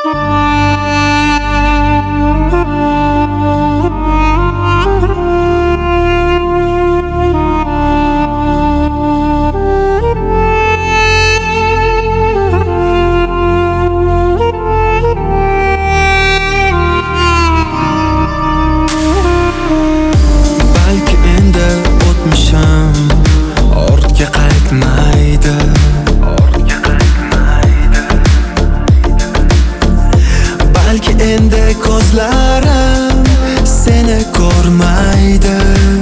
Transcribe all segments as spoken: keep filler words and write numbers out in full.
Balki endi ko'zlarim seni ko'rmaydi.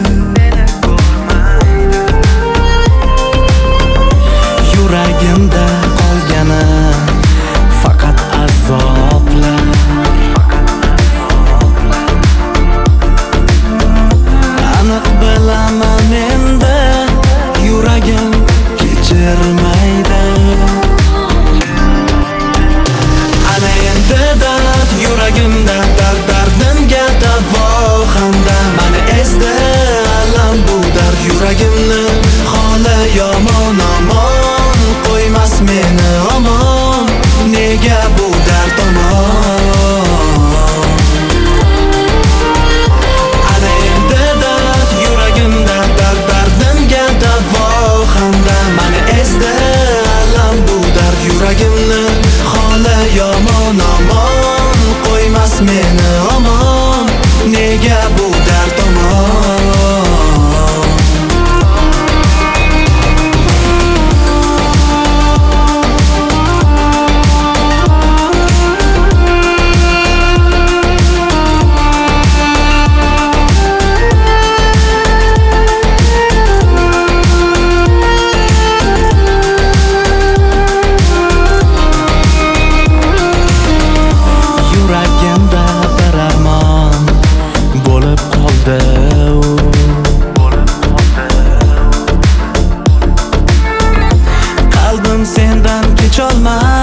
Yuragimda qolgani faqat azoblar. Aniq bilaman endi yuragim kechirmaydi. Yuragimda dard dardimga davo hamda mani ezdi alam bu dard. Yuragimni holi yomon omon qo'ymas meni omon. Nega bu dard omon? Ana endi dard yuragimda dard dardimga davo hamda mani ezdi alam bu dard. Yuragimni holi yomon omon qo'ymas meni omon. Nega bu dard omon? Qalbim sendan kecholmas.